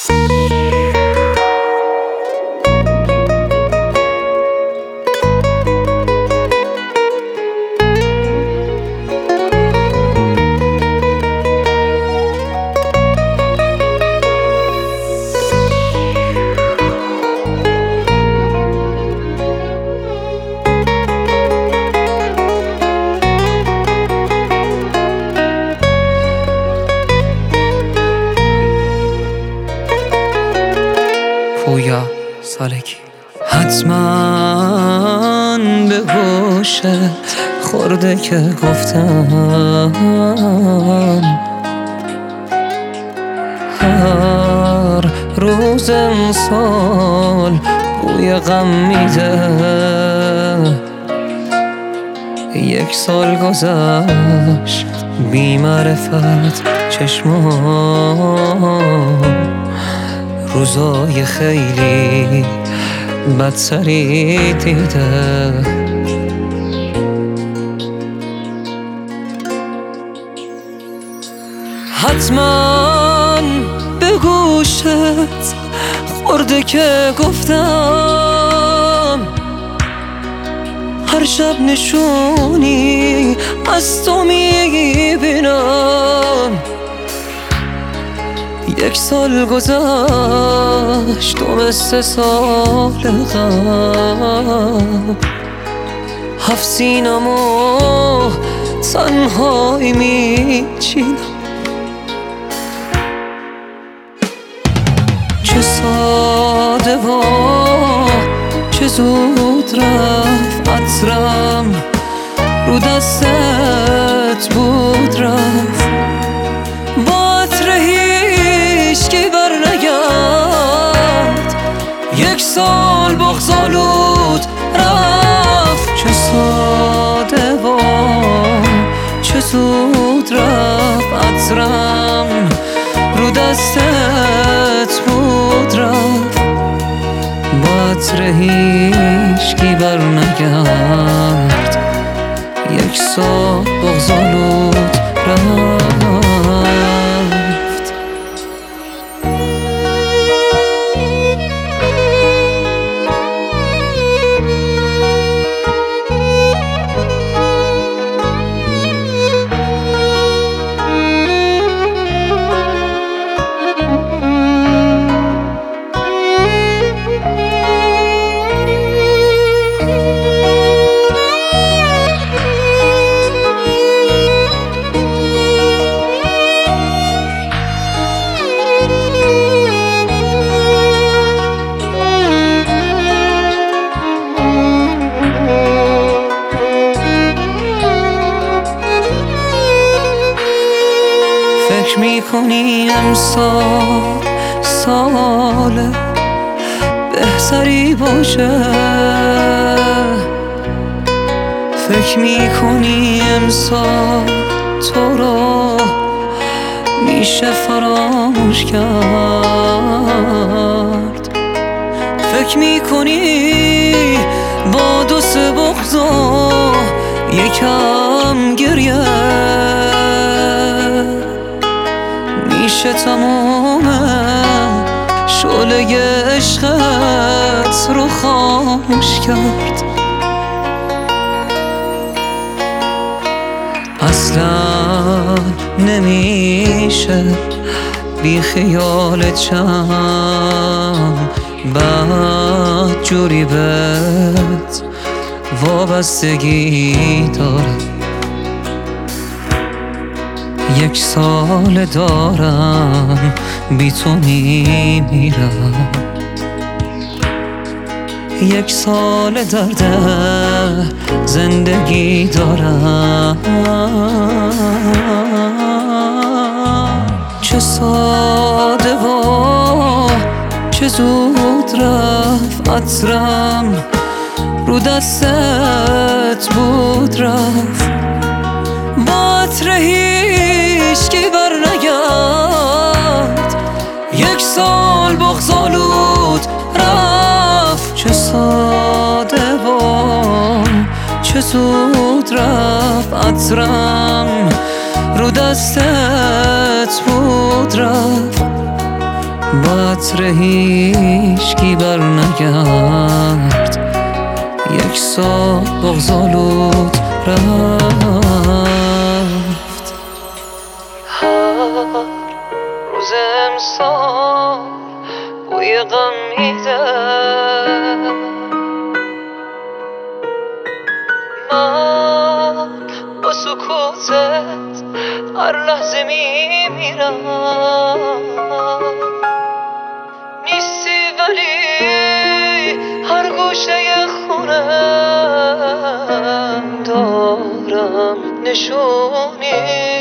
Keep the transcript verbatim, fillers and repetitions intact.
پویا سالکی حتما به گوشت خورده که گفتم هر روز امسال بوی غم میده. یک سال گذشت بی معرفت چشمان روزای خیلی بدسری دیده. حتما به گوشت خورده که گفتم هر شب نشونی از تو میبینم. یک سال گذشت و مثل سال قبل هفت سینم و تنهایی میچینم. چه ساده و چه زود رفت عطرم رو دستت بود رفت با عطر هیچکی بر نگرد. یک سال بغض‌آلود رفت چه ساده و چه زود رفت عطرم رو دستت بود رفت با عطر هیچکی بر نگرد. یک سال بغض‌آلود رفت. فکر میکنی امسال سال بهتری باشه. فکر میکنی امسال تو رو میشه فراموش کرد. فکر میکنی با دو سه بغض و یکم گریه میشه تمام شعله عشقت رو خاموش کرد. اصلا نمیشه بی خیال چم بد جوری بهت وابستگی دارم. یک سال دارم بی تو میمیرم. یک سال درد زندگی دارم. چه ساده و چه زود رفت عطرم رو دستت بود رفت با عطر هیچکی بر نگرد. یک سال بغض‌آلود رفت چه ساده و چه زود رفت عطرم رو دستت بود رفت با عطر هیچکی بر نگرد. یک سال بغض‌آلود رفت. هر روز امسال بوی غم میده، من با سکوتت هر لحظه میمیرم. نیستی ولی هر گوشه خونم دارم نشونی